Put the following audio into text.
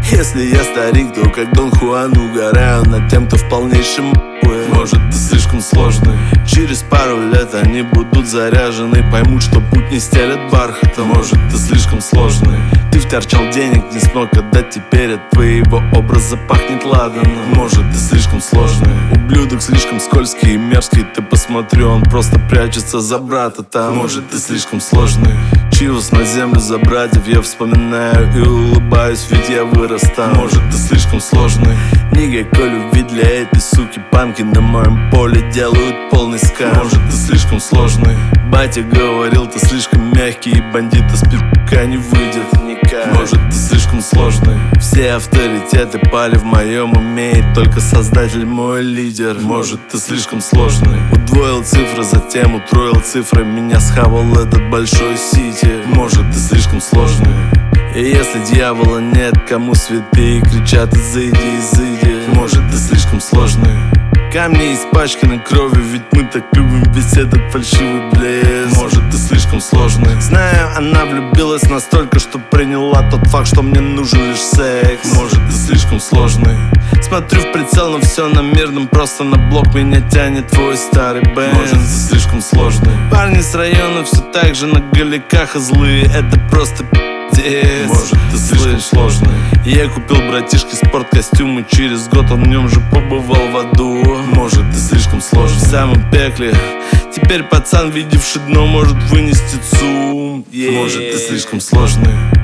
Если я старик, то как Дон Хуан угораю над тем, кто в полнейшем может, ты слишком сложный. Через пару лет они будут заряжены, поймут, что путь не стелет бархата. Может, ты слишком сложный. Ты вторчал денег, не смог отдать, теперь от твоего образа пахнет ладаном. Может, ты слишком сложный. Ублюдок слишком скользкий и мерзкий, ты посмотри, он просто прячется за брата там. Может, ты слишком сложный. Чивос на землю за братьев я вспоминаю и улыбаюсь, ведь я вырос там. Может, ты слишком сложный. Никакой любви для этой суки, панки на моем поле делают полный скам. Может, ты слишком сложный. Батя говорил, ты слишком мягкий, и бандита с пивка не выйдет никак. Может, ты слишком сложный. Все авторитеты пали в моем уме, и только создатель мой лидер. Может, ты слишком сложный. Удвоил цифры, затем утроил цифры, меня схавал этот большой сити. Может, ты слишком сложный. И если дьявола нет, кому святые кричат: изыди, изыди. Может, ты слишком сложный. Камни испачканы кровью, ведь мы так любим весь этот фальшивый блеск. Может, ты слишком сложный. Знаю, она влюбилась настолько, что приняла тот факт, что мне нужен лишь секс. Может, ты слишком сложный. Смотрю в прицел, но все на мирном, просто на блок меня тянет твой старый бэнд. Может, ты слишком сложный. Парни с района все так же на галиках и злые, это просто пиздец. Может, ты слишком сложный. Я купил братишке спорткостюм, и через год он в нем же побывал в аду. Может, ты слишком сложный. В самом пекле теперь пацан, видевший дно, может вынести ЦУМ. Может, ты слишком сложный.